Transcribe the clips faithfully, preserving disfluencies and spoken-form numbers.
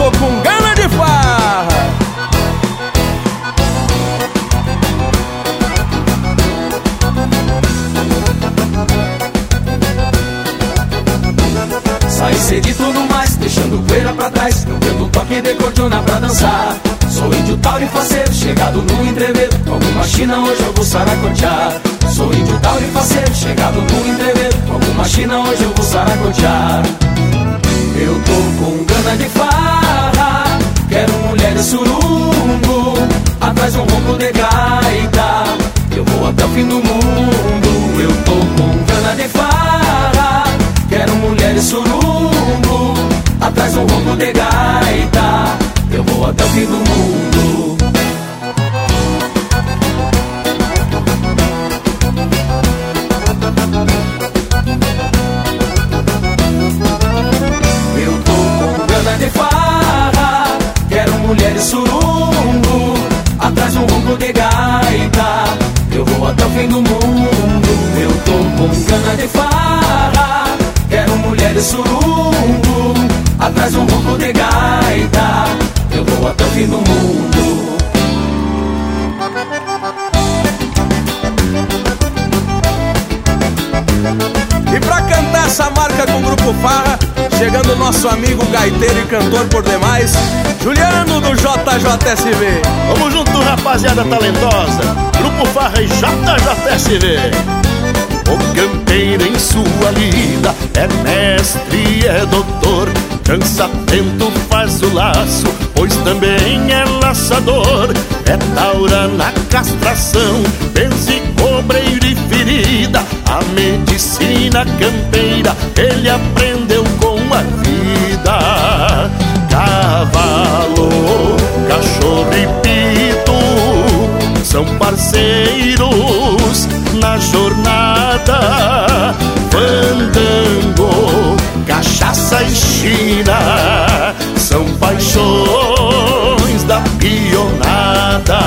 tô com gana de farra. Sai cedito no mais, deixando poeira pra trás, não tendo toque de cordiona pra dançar. Sou índio tauri faceiro, chegado no entreveiro, com alguma china hoje eu vou saracotear. Sou índio tauri faceiro, chegado no entreveiro, com alguma china hoje eu vou saracotear. Eu tô com gana de farra, quero mulher de surungo, atrás um ronco de gaita, eu vou até o fim do mundo. Eu tô com gana de farra, quero mulher de surungo, atrás um ronco de gaita, eu vou até o fim do mundo. Eu tô com gana de farra, quero mulher de surungo, atrás um ronco de gaita, eu vou até o fim do mundo. Eu tô com gana de farra, quero mulher de surungo, atrás um ronco de gaita, eu vou até o fim do mundo. E pra cantar essa marca com o Grupo Farra, chegando o nosso amigo gaiteiro e cantor por demais, Juliano do J J S V. Vamos junto, rapaziada talentosa, Grupo Farra e J J S V. O campeiro em sua lida é mestre, é doutor, cansa atento, faz o laço, pois também é laçador. É taura na castração, benze, cobreiro e ferida, a medicina campeira ele aprendeu com a vida. Cavalo, cachorro e pito são parceiros na jornada. Fandango, cachaça e china são paixões da pionada.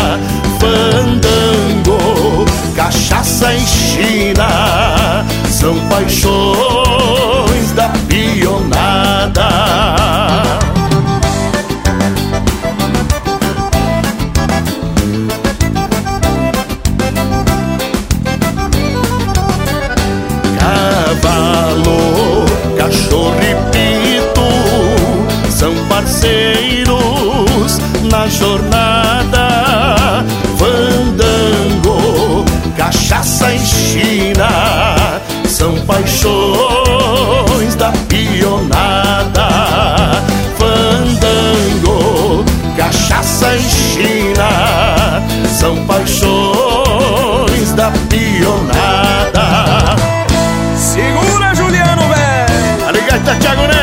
Fandango, cachaça e china são paixões da pionada. Cavalo, cachorro e pito são parceiros na jornada. Fandango, cachaça e china são paixões da pionada. Fandango, cachaça e china são paixões da pionada. Segura, Juliano, velho! Obrigado, Thiago Neto!